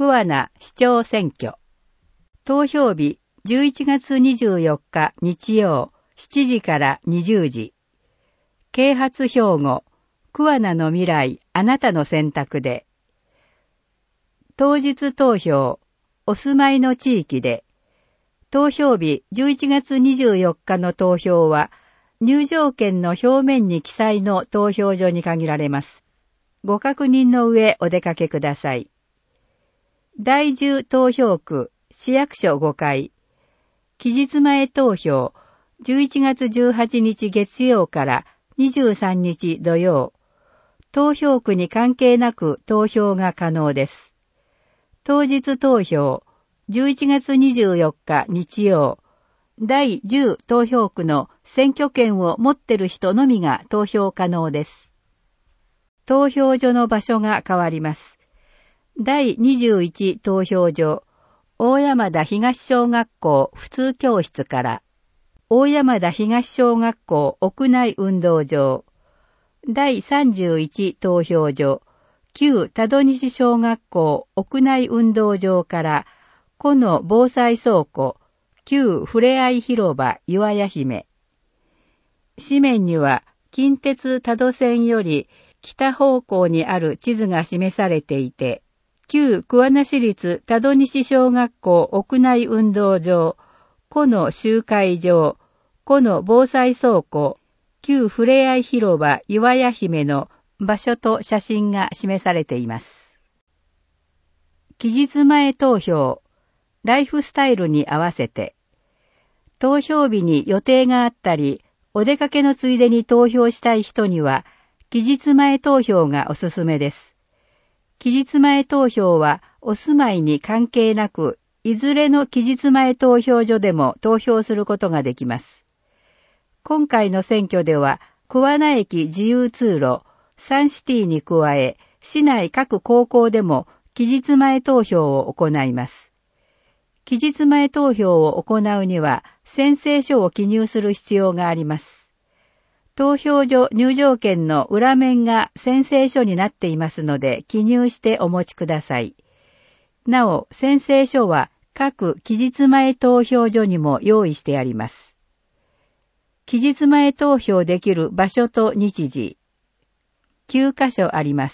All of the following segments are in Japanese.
桑名市長選挙。投票日11月24日日曜7時から20時。啓発標語、桑名の未来、あなたの選択で。当日投票、お住まいの地域で。投票日11月24日の投票は、入場券の表面に記載の投票所に限られます。ご確認の上お出かけください。第10投票区、市役所5階。期日前投票、11月18日月曜から23日土曜。投票区に関係なく投票が可能です。当日投票、11月24日日曜。第10投票区の選挙権を持っている人のみが投票可能です。投票所の場所が変わります。第21投票所、大山田東小学校普通教室から、大山田東小学校屋内運動場、第31投票所、旧多度西小学校屋内運動場から、この防災倉庫、旧ふれあい広場岩屋姫。紙面には、近鉄多度線より北方向にある地図が示されていて、旧桑名市立多度西小学校屋内運動場、この集会場、この防災倉庫、旧ふれあい広場岩屋姫の場所と写真が示されています。期日前投票、ライフスタイルに合わせて、投票日に予定があったり、お出かけのついでに投票したい人には、期日前投票がおすすめです。期日前投票は、お住まいに関係なく、いずれの期日前投票所でも投票することができます。今回の選挙では、桑名駅自由通路、サンシティに加え、市内各高校でも期日前投票を行います。期日前投票を行うには、宣誓書を記入する必要があります。投票所入場券の裏面が宣誓書になっていますので、記入してお持ちください。なお、宣誓書は各期日前投票所にも用意してあります。期日前投票できる場所と日時。9カ所あります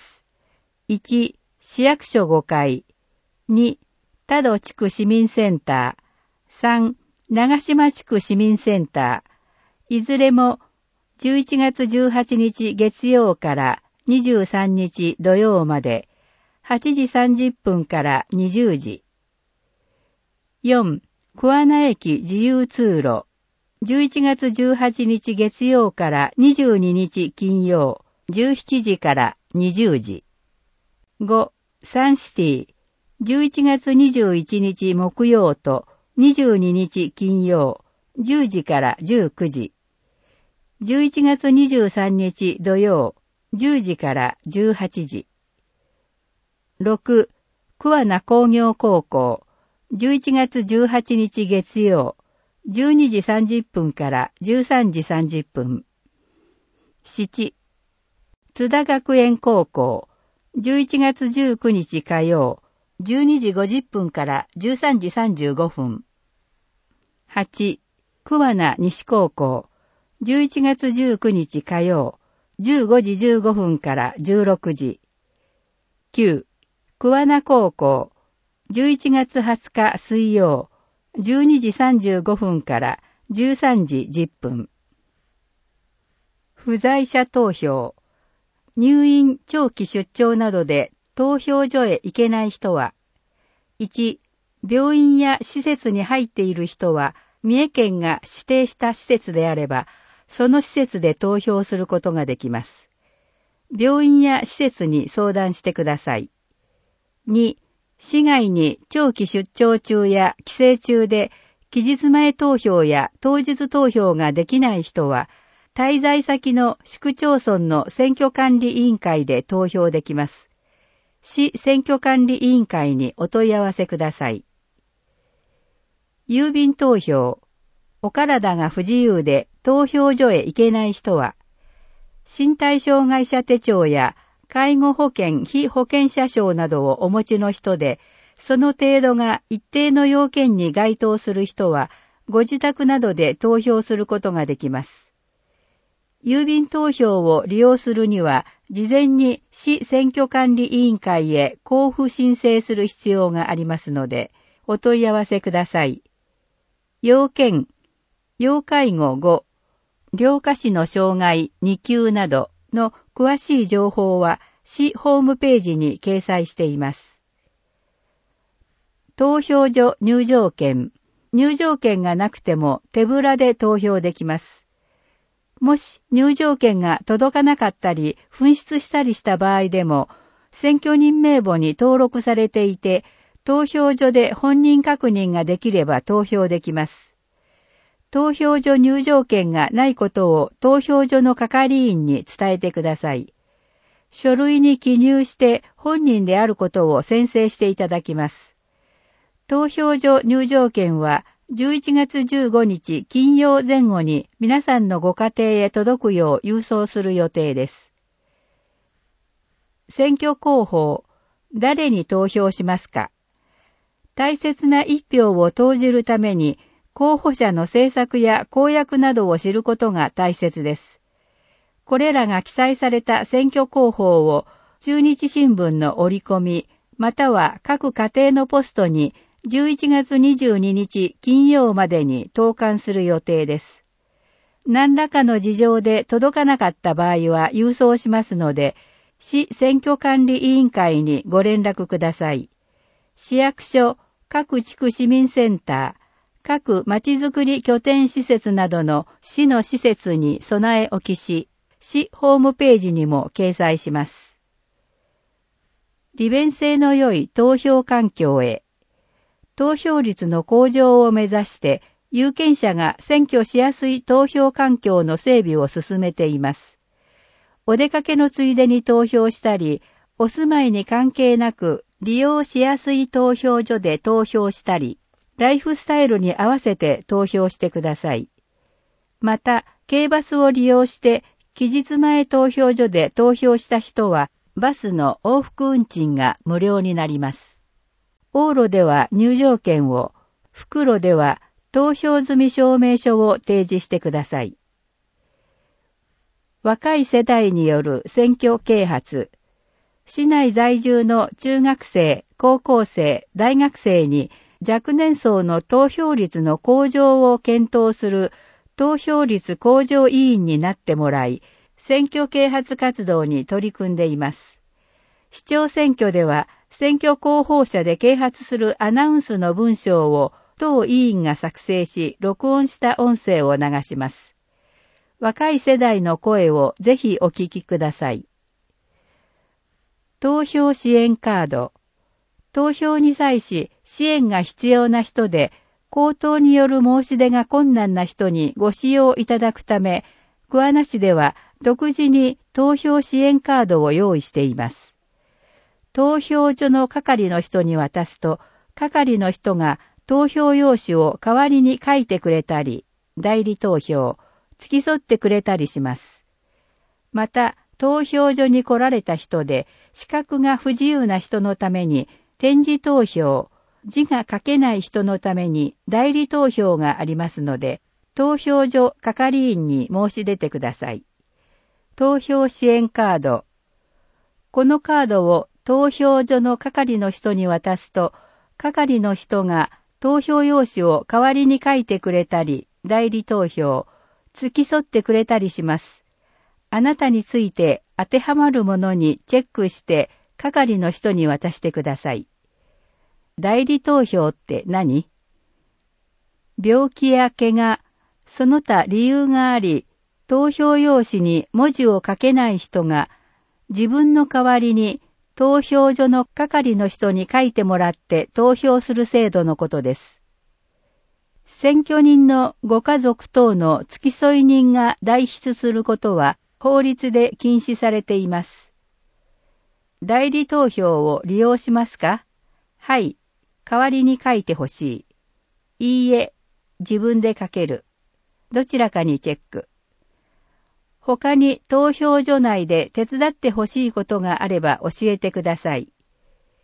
。1、市役所5階。2、多度地区市民センター。3、長島地区市民センター。いずれも11月18日月曜から23日土曜まで8時30分から20時。4、桑名駅自由通路。11月18日月曜から22日金曜17時から20時。5、サンシティ。11月21日木曜と22日金曜10時から19時。11月23日土曜10時から18時。6、桑名工業高校。11月18日月曜12時30分から13時30分。7、津田学園高校。11月19日火曜12時50分から13時35分。8、桑名西高校。11月19日火曜15時15分から16時。9、桑名高校。11月20日水曜12時35分から13時10分。不在者投票。入院、長期出張などで投票所へ行けない人は、1、病院や施設に入っている人は、三重県が指定した施設であれば、その施設で投票することができます。病院や施設に相談してください。2、市外に長期出張中や帰省中で、期日前投票や当日投票ができない人は、滞在先の市区町村の選挙管理委員会で投票できます。市選挙管理委員会にお問い合わせください。郵便投票。お体が不自由で投票所へ行けない人は、身体障害者手帳や介護保険非保険者証などをお持ちの人で、 その程度が一定の要件に該当する人は、ご自宅などで投票することができます。郵便投票を利用するには、事前に市選挙管理委員会へ交付申請する必要がありますので、お問い合わせください。要件、要介護5、両下肢の障害2級などの詳しい情報は市ホームページに掲載しています。投票所入場券。入場券がなくても手ぶらで投票できます。もし入場券が届かなかったり紛失したりした場合でも、選挙人名簿に登録されていて、投票所で本人確認ができれば投票できます。投票所入場券がないことを投票所の係員に伝えてください。書類に記入して本人であることを宣誓していただきます。投票所入場券は11月15日金曜前後に皆さんのご家庭へ届くよう郵送する予定です。選挙広報、誰に投票しますか？大切な一票を投じるために候補者の政策や公約などを知ることが大切です。これらが記載された選挙広報を中日新聞の折り込み、または各家庭のポストに11月22日金曜までに投函する予定です。何らかの事情で届かなかった場合は郵送しますので、市選挙管理委員会にご連絡ください。市役所、各地区市民センター、各まちづくり拠点施設などの市の施設に備え置きし、市ホームページにも掲載します。利便性の良い投票環境へ。投票率の向上を目指して、有権者が選挙しやすい投票環境の整備を進めています。お出かけのついでに投票したり、お住まいに関係なく利用しやすい投票所で投票したり、ライフスタイルに合わせて投票してください。また、軽バスを利用して期日前投票所で投票した人は、バスの往復運賃が無料になります。往路では入場券を、復路では投票済み証明書を提示してください。若い世代による選挙啓発。市内在住の中学生、高校生、大学生に若年層の投票率の向上を検討する投票率向上委員になってもらい、選挙啓発活動に取り組んでいます。市長選挙では、選挙候補者で啓発するアナウンスの文章を当委員が作成し、録音した音声を流します。若い世代の声をぜひお聞きください。投票支援カード。投票に際し支援が必要な人で、口頭による申し出が困難な人にご使用いただくため、桑名市では独自に投票支援カードを用意しています。投票所の係の人に渡すと、係の人が投票用紙を代わりに書いてくれたり、代理投票、付き添ってくれたりします。また、投票所に来られた人で、視覚が不自由な人のために、点字投票、字が書けない人のために代理投票がありますので、投票所係員に申し出てください。投票支援カード。このカードを投票所の係の人に渡すと、係の人が投票用紙を代わりに書いてくれたり、代理投票、付き添ってくれたりします。あなたについて当てはまるものにチェックして係の人に渡してください。代理投票って何？病気や怪我、その他理由があり、投票用紙に文字を書けない人が自分の代わりに投票所の係の人に書いてもらって投票する制度のことです。選挙人のご家族等の付き添い人が代筆することは法律で禁止されています。代理投票を利用しますか？はい、代わりに書いてほしい。いいえ、自分で書ける。どちらかにチェック。他に投票所内で手伝ってほしいことがあれば教えてください。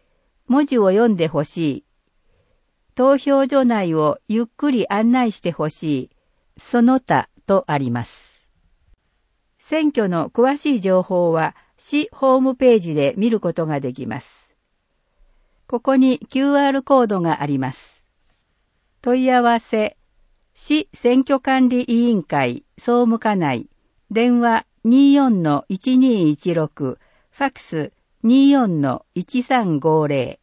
文字を読んでほしい。投票所内をゆっくり案内してほしい。その他とあります。選挙の詳しい情報は市ホームページで見ることができます。ここに QR コードがあります。問い合わせ、市選挙管理委員会総務課内、電話 24-1216、ファクス 24-1350